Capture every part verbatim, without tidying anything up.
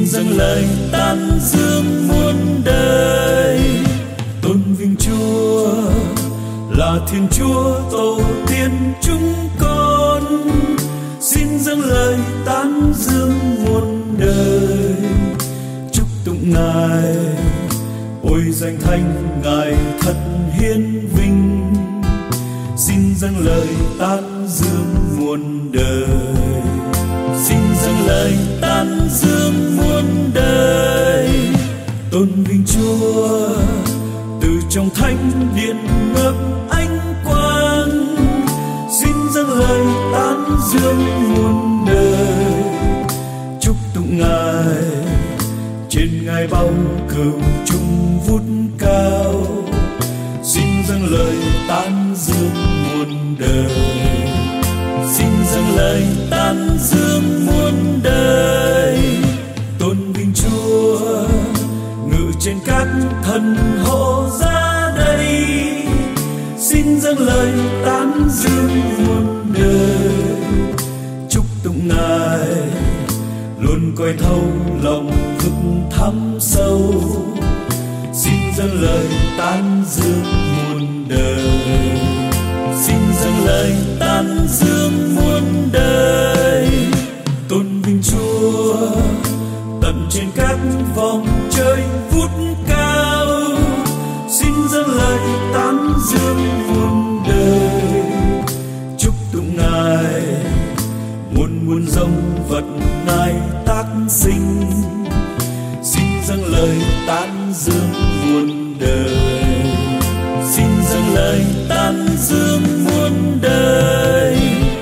xin dâng lời tán dương muôn đời. Tôn vinh Chúa là Thiên Chúa tổ tiên chúng con, xin dâng lời tán dương muôn đời. Chúc tụng Ngài, ôi danh thánh Ngài thật hiển vinh, xin dâng lời tán dương muôn đời. Xin dâng lời tán dương muôn đời. Tôn vinh Chúa từ trong thánh điện ngập ánh quang, xin dâng lời tán dương muôn đời. Chúc tụng Ngài, trên ngai bao cừu trung vút cao, xin dâng lời tán dương muôn đời. Xin dâng lời tán dương muôn đời. Tôn vinh Chúa ngự trên các thần hộ ra đây, xin dâng lời tán dương muôn đời. Chúc tụng Ngài luôn coi thấu lòng vực thẳm sâu, xin dâng lời tán dương muôn đời. Xin dâng lời tán dương muôn đời. Tôn vinh Chúa tận trên các vòng trời vút cao, xin dâng lời tán dương muôn đời. Chúc tụng Ngài, muôn muôn dòng vật Ngài tác sinh, xin dâng lời tán dương muôn đời. Xin dâng lời tán dương muôn đời.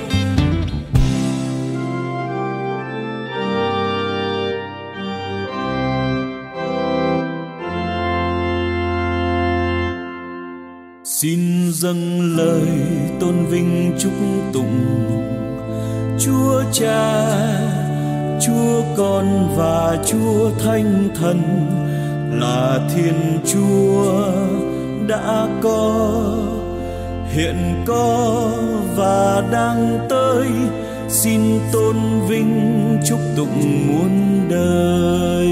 Xin dâng lời tôn vinh chúc tụng Chúa Cha, Chúa Con và Chúa Thánh Thần, là Thiên Chúa đã có, hiện có và đang tới, xin tôn vinh chúc tụng muôn đời.